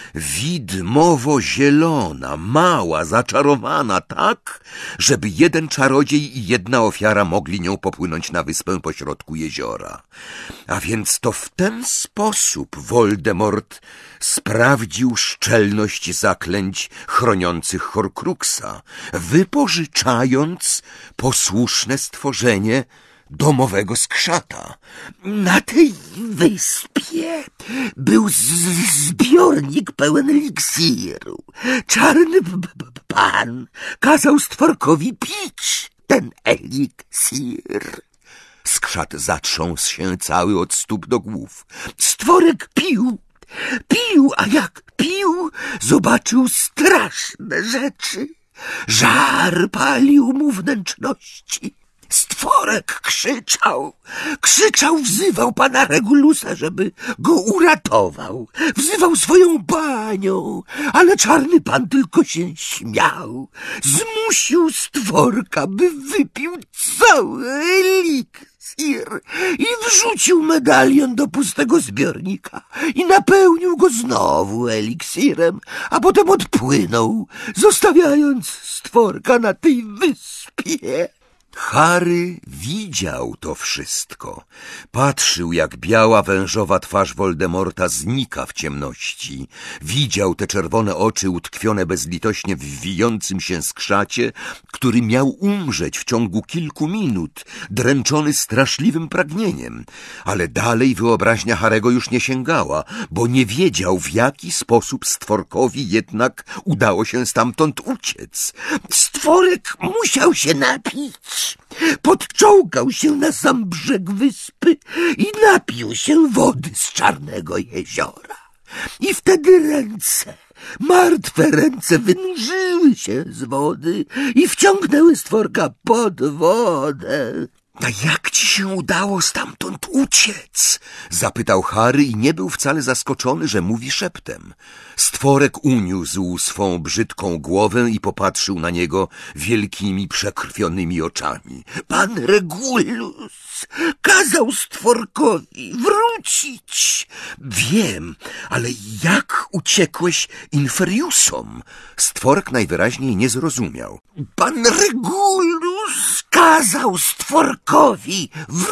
A: Widmowo-zielona, mała, zaczarowana tak, żeby jeden czarodziej i jedna ofiara mogli nią popłynąć na wyspę pośrodku jeziora. A więc to w ten sposób Voldemort sprawdził szczelność zaklęć chroniących Horcruxa, wypożyczając posłuszne stworzenie domowego skrzata. Na tej wyspie był zbiornik pełen eliksiru. Czarny pan kazał stworkowi pić ten eliksir. Skrzat zatrząsł się cały od stóp do głów. Stworek pił, pił, a jak pił, zobaczył straszne rzeczy. Żar palił mu wnętrzności. Stworek krzyczał, krzyczał, wzywał pana Regulusa, żeby go uratował. Wzywał swoją panią, ale czarny pan tylko się śmiał. Zmusił stworka, by wypił cały eliksir i wrzucił medalion do pustego zbiornika i napełnił go znowu eliksirem, a potem odpłynął, zostawiając stworka na tej wyspie. Harry widział to wszystko. Patrzył, jak biała, wężowa twarz Voldemorta znika w ciemności. Widział te czerwone oczy utkwione bezlitośnie w wijącym się skrzacie, który miał umrzeć w ciągu kilku minut, dręczony straszliwym pragnieniem. Ale dalej wyobraźnia Harego już nie sięgała, bo nie wiedział, w jaki sposób stworkowi jednak udało się stamtąd uciec. Stworek musiał się napić. Podczołgał się na sam brzeg wyspy i napił się wody z czarnego jeziora. I wtedy ręce, martwe ręce wynurzyły się z wody i wciągnęły stworka pod wodę. A jak ci się udało stamtąd uciec? Zapytał Harry i nie był wcale zaskoczony, że mówi szeptem. Stworek uniósł swą brzydką głowę i popatrzył na niego wielkimi, przekrwionymi oczami. Pan Regulus kazał stworkowi wrócić. Wiem, ale jak uciekłeś Inferiusom? Stworek najwyraźniej nie zrozumiał. Pan Regulus kazał stworkowi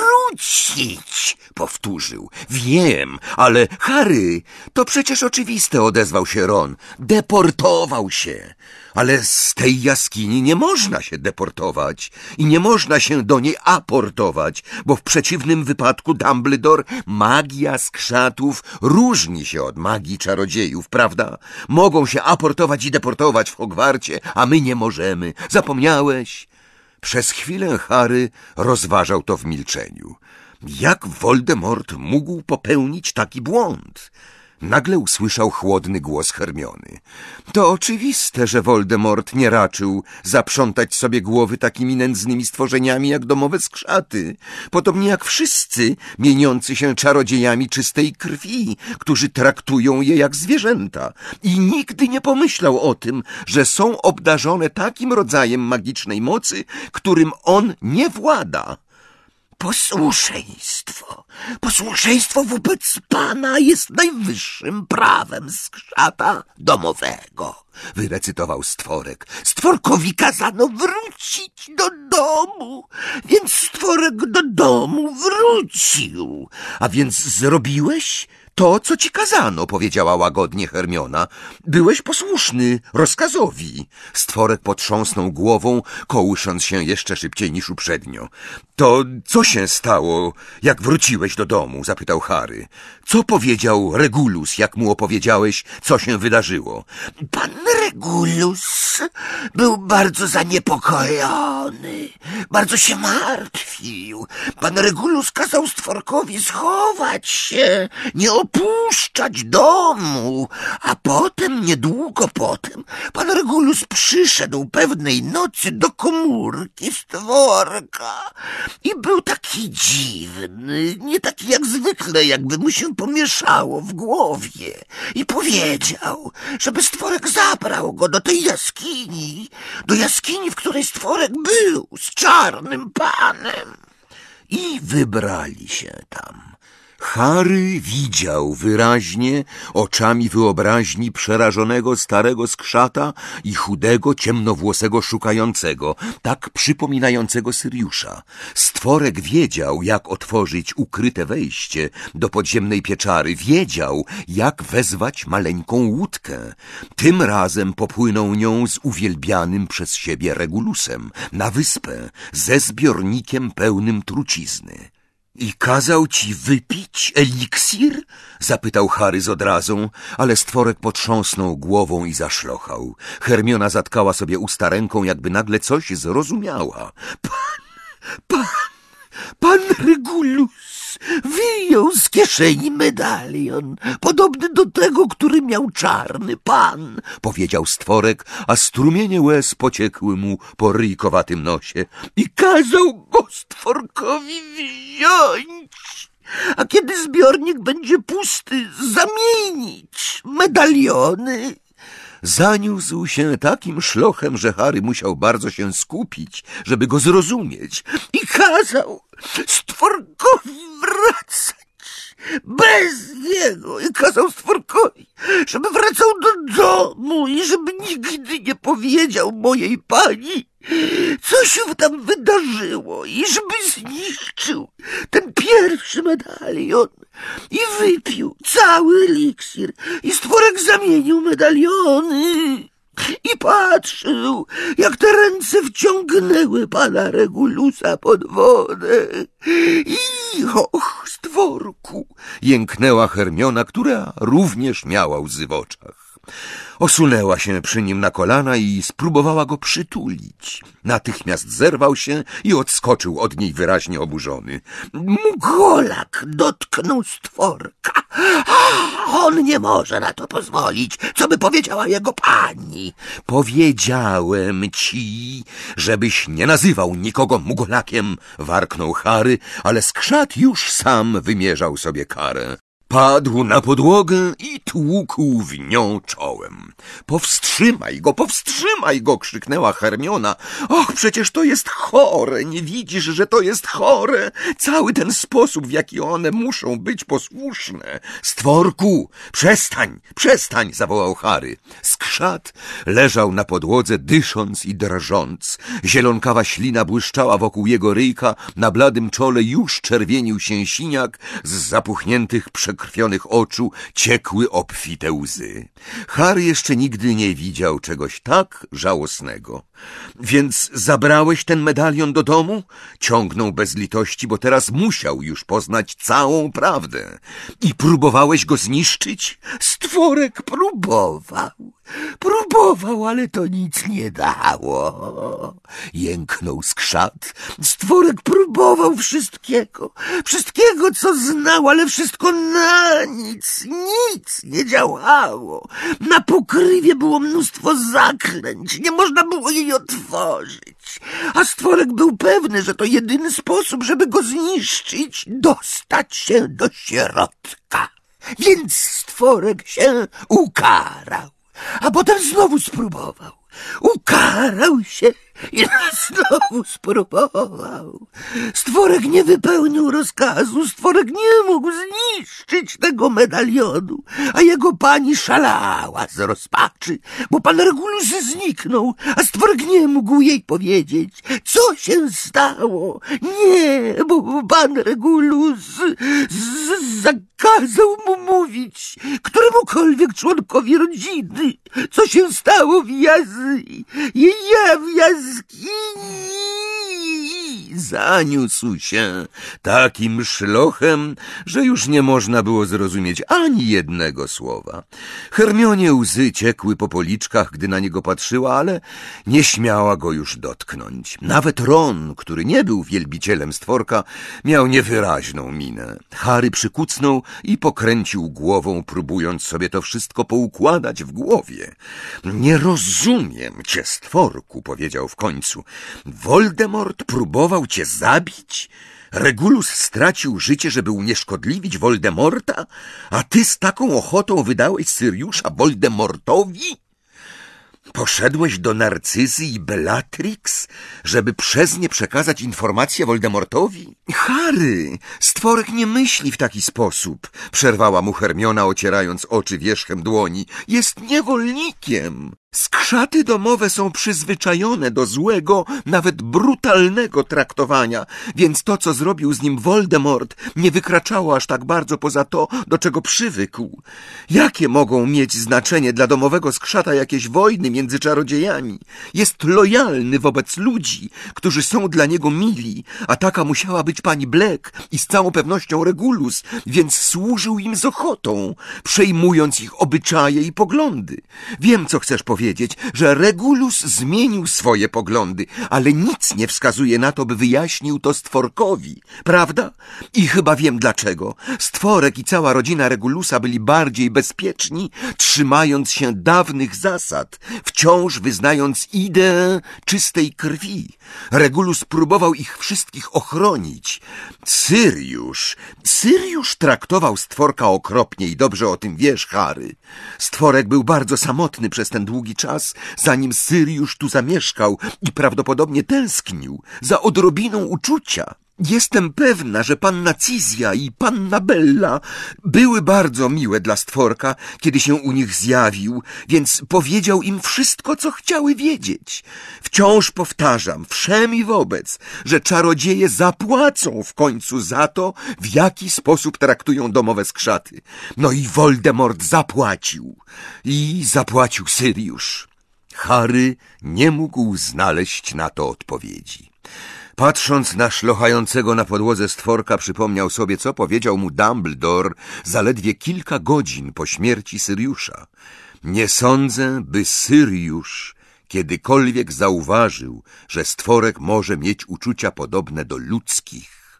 A: wrócić, powtórzył. Wiem, ale Harry, to przecież oczywiste, odezwał się Ron. Deportował się. Ale z tej jaskini nie można się deportować i nie można się do niej aportować, bo w przeciwnym wypadku, Dumbledore, magia skrzatów różni się od magii czarodziejów, prawda? Mogą się aportować i deportować w Hogwarcie, a my nie możemy. Zapomniałeś? Przez chwilę Harry rozważał to w milczeniu. Jak Voldemort mógł popełnić taki błąd? Nagle usłyszał chłodny głos Hermiony. To oczywiste, że Voldemort nie raczył zaprzątać sobie głowy takimi nędznymi stworzeniami jak domowe skrzaty, podobnie jak wszyscy mieniący się czarodziejami czystej krwi, którzy traktują je jak zwierzęta. I nigdy nie pomyślał o tym, że są obdarzone takim rodzajem magicznej mocy, którym on nie włada. Posłuszeństwo. Posłuszeństwo wobec pana jest najwyższym prawem skrzata domowego, wyrecytował stworek. Stworkowi kazano wrócić do domu, więc stworek do domu wrócił. A więc zrobiłeś To, co ci kazano, powiedziała łagodnie Hermiona. Byłeś posłuszny rozkazowi. Stworek potrząsnął głową, kołysząc się jeszcze szybciej niż uprzednio. To co się stało, jak wróciłeś do domu? Zapytał Harry. Co powiedział Regulus, jak mu opowiedziałeś, co się wydarzyło?
B: Pan Regulus był bardzo zaniepokojony, bardzo się martwił. Pan Regulus kazał stworkowi schować się, nie opuszczać domu, a potem, niedługo potem, pan Regulus przyszedł pewnej nocy do komórki stworka i był taki dziwny, nie taki jak zwykle, jakby mu się pomieszało w głowie, i powiedział, żeby stworek zabrał go do tej jaskini, do jaskini, w której stworek był z czarnym panem.
A: I wybrali się tam. Harry widział wyraźnie oczami wyobraźni przerażonego starego skrzata i chudego, ciemnowłosego szukającego, tak przypominającego Syriusza. Stworek wiedział, jak otworzyć ukryte wejście do podziemnej pieczary, wiedział, jak wezwać maleńką łódkę. Tym razem popłynął nią z uwielbianym przez siebie Regulusem na wyspę ze zbiornikiem pełnym trucizny. I kazał ci wypić eliksir? Zapytał Harry z odrazą, ale stworek potrząsnął głową i zaszlochał. Hermiona zatkała sobie usta ręką, jakby nagle coś zrozumiała. Pan, pan, pan Regulus wyjął z kieszeni medalion, podobny do tego, który miał czarny pan, powiedział stworek, a strumienie łez pociekły mu po ryjkowatym nosie, i kazał go stworkowi wziąć, a kiedy zbiornik będzie pusty, zamienić medaliony. Zaniósł się takim szlochem, że Harry musiał bardzo się skupić, żeby go zrozumieć, i kazał stworkowi wracać bez niego, i kazał stworkowi, żeby wracał do domu i żeby nigdy nie powiedział mojej pani, co się tam wydarzyło, i żeby zniszczył ten pierwszy medalion i wypił cały eliksir, i stworek zamienił medaliony i patrzył, jak te ręce wciągnęły pana Regulusa pod wodę. I och, stworku, jęknęła Hermiona, która również miała łzy w oczach. Osunęła się przy nim na kolana i spróbowała go przytulić. Natychmiast zerwał się i odskoczył od niej wyraźnie oburzony.
B: Mugolak dotknął stworka. A, on nie może na to pozwolić. Co by powiedziała jego pani?
A: Powiedziałem ci, żebyś nie nazywał nikogo Mugolakiem, warknął Harry, ale skrzat już sam wymierzał sobie karę. Padł na podłogę i tłukł w nią czołem. Powstrzymaj go, powstrzymaj go, krzyknęła Hermiona. Och, przecież to jest chore, nie widzisz, że to jest chore? Cały ten sposób, w jaki one muszą być posłuszne. Stworku, przestań, przestań, zawołał Harry. Skrzat leżał na podłodze, dysząc i drżąc. Zielonkawa ślina błyszczała wokół jego ryjka, na bladym czole już czerwienił się siniak, z zapuchniętych przekrwionych krwionych oczu ciekły obfite łzy. Harry jeszcze nigdy nie widział czegoś tak żałosnego. Więc zabrałeś ten medalion do domu? Ciągnął bez litości, bo teraz musiał już poznać całą prawdę. I próbowałeś go zniszczyć?
B: Stworek próbował. Próbował, ale to nic nie dało. Jęknął skrzat. Stworek próbował wszystkiego. Wszystkiego, co znał, ale wszystko na nic. Nic nie działało. Na pokrywie było mnóstwo zaklęć. Nie można było jej otworzyć. A stworek był pewny, że to jedyny sposób, żeby go zniszczyć, dostać się do środka. Więc stworek się ukarał. A potem znowu spróbował. Ukarał się i znowu spróbował. Stworek nie wypełnił rozkazu, stworek nie mógł zniszczyć tego medalionu, a jego pani szalała z rozpaczy, bo pan Regulus zniknął, a stworek nie mógł jej powiedzieć, co się stało. Nie, bo pan Regulus z zakazał mu mówić któremukolwiek członkowi rodziny, co się stało w jazy, ja w jaskini.
A: Zaniósł się takim szlochem, że już nie można było zrozumieć ani jednego słowa. Hermionie łzy ciekły po policzkach, gdy na niego patrzyła, ale nie śmiała go już dotknąć. Nawet Ron, który nie był wielbicielem stworka, miał niewyraźną minę. Harry przykucnął i pokręcił głową, próbując sobie to wszystko poukładać w głowie. Nie rozumiem cię, stworku, powiedział w końcu. Voldemort próbował cię zabić? Regulus stracił życie, żeby unieszkodliwić Voldemorta, a ty z taką ochotą wydałeś Syriusza Voldemortowi? Poszedłeś do Narcyzy i Bellatrix, żeby przez nie przekazać informację Voldemortowi? Harry, stworek nie myśli w taki sposób, przerwała mu Hermiona, ocierając oczy wierzchem dłoni. Jest niewolnikiem. Skrzaty domowe są przyzwyczajone do złego, nawet brutalnego traktowania, więc to, co zrobił z nim Voldemort, nie wykraczało aż tak bardzo poza to, do czego przywykł. Jakie mogą mieć znaczenie dla domowego skrzata jakieś wojny między czarodziejami? Jest lojalny wobec ludzi, którzy są dla niego mili, a taka musiała być pani Black i z całą pewnością Regulus, więc służył im z ochotą, przejmując ich obyczaje i poglądy. Wiem, co chcesz powiedzieć. Wiedzieć, że Regulus zmienił swoje poglądy, ale nic nie wskazuje na to, by wyjaśnił to stworkowi, prawda? I chyba wiem dlaczego. Stworek i cała rodzina Regulusa byli bardziej bezpieczni, trzymając się dawnych zasad, wciąż wyznając ideę czystej krwi. Regulus próbował ich wszystkich ochronić. Syriusz, Syriusz traktował stworka okropnie i dobrze o tym wiesz, Harry. Stworek był bardzo samotny przez ten długi czas, zanim Syriusz tu zamieszkał i prawdopodobnie tęsknił za odrobiną uczucia. Jestem pewna, że panna Cizja i panna Bella były bardzo miłe dla stworka, kiedy się u nich zjawił, więc powiedział im wszystko, co chciały wiedzieć. Wciąż powtarzam, wszem i wobec, że czarodzieje zapłacą w końcu za to, w jaki sposób traktują domowe skrzaty. No i Voldemort zapłacił. I zapłacił Syriusz. Harry nie mógł znaleźć na to odpowiedzi. Patrząc na szlochającego na podłodze stworka, przypomniał sobie, co powiedział mu Dumbledore zaledwie kilka godzin po śmierci Syriusza. Nie sądzę, by Syriusz kiedykolwiek zauważył, że stworek może mieć uczucia podobne do ludzkich.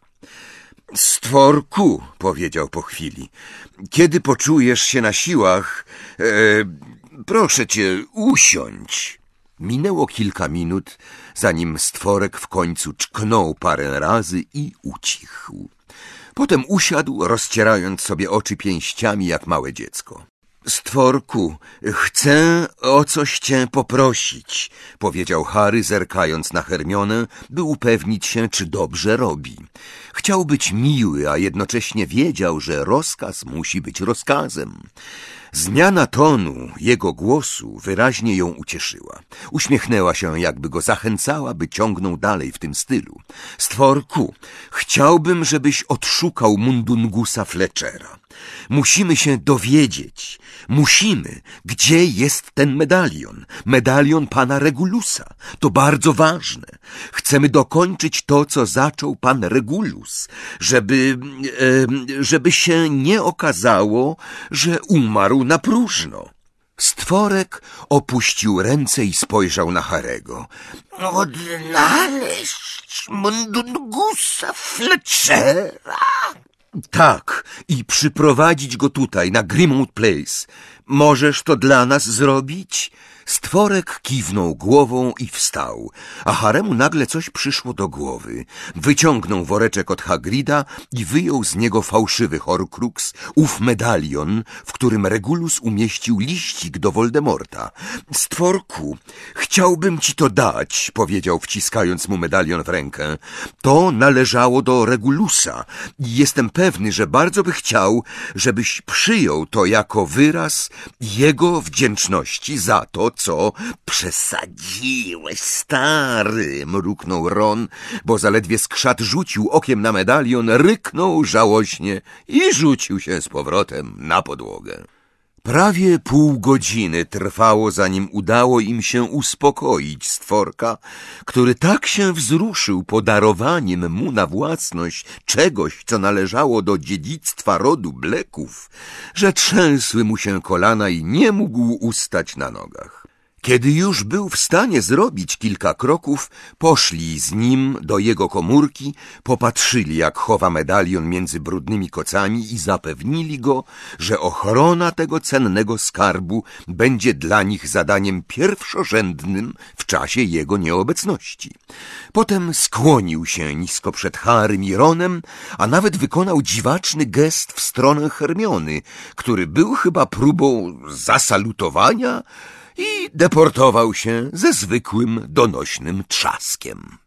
A: Stworku, powiedział po chwili, kiedy poczujesz się na siłach, e, proszę cię, usiądź. Minęło kilka minut, zanim stworek w końcu czknął parę razy i ucichł. Potem usiadł, rozcierając sobie oczy pięściami jak małe dziecko. Stworku, chcę o coś cię poprosić, powiedział Harry, zerkając na Hermionę, by upewnić się, czy dobrze robi. Chciał być miły, a jednocześnie wiedział, że rozkaz musi być rozkazem. Zmiana tonu jego głosu wyraźnie ją ucieszyła. Uśmiechnęła się, jakby go zachęcała, by ciągnął dalej w tym stylu. Stworku, chciałbym, żebyś odszukał Mundungusa Fletchera. Musimy się dowiedzieć, musimy, gdzie jest ten medalion, medalion pana Regulusa. To bardzo ważne. Chcemy dokończyć to, co zaczął pan Regulus, żeby, e, żeby się nie okazało, że umarł na próżno. Stworek opuścił ręce i spojrzał na Harego.
B: Odnaleźć Mundungusa Fletchera?
A: Tak, i przyprowadzić go tutaj, na Grimmauld Place. Możesz to dla nas zrobić? Stworek kiwnął głową i wstał, a Haremu nagle coś przyszło do głowy. Wyciągnął woreczek od Hagrida i wyjął z niego fałszywy Horcrux, ów medalion, w którym Regulus umieścił liścik do Voldemorta. Stworku, chciałbym ci to dać, powiedział, wciskając mu medalion w rękę. To należało do Regulusa i jestem pewny, że bardzo by chciał, żebyś przyjął to jako wyraz jego wdzięczności za to, co...
B: Przesadziłeś, stary,
A: mruknął Ron, bo zaledwie skrzat rzucił okiem na medalion, ryknął żałośnie i rzucił się z powrotem na podłogę. Prawie pół godziny trwało, zanim udało im się uspokoić stworka, który tak się wzruszył podarowaniem mu na własność czegoś, co należało do dziedzictwa rodu Blacków, że trzęsły mu się kolana i nie mógł ustać na nogach. Kiedy już był w stanie zrobić kilka kroków, poszli z nim do jego komórki, popatrzyli, jak chowa medalion między brudnymi kocami i zapewnili go, że ochrona tego cennego skarbu będzie dla nich zadaniem pierwszorzędnym w czasie jego nieobecności. Potem skłonił się nisko przed Harrym i Ronem, a nawet wykonał dziwaczny gest w stronę Hermiony, który był chyba próbą zasalutowania, i deportował się ze zwykłym, donośnym trzaskiem.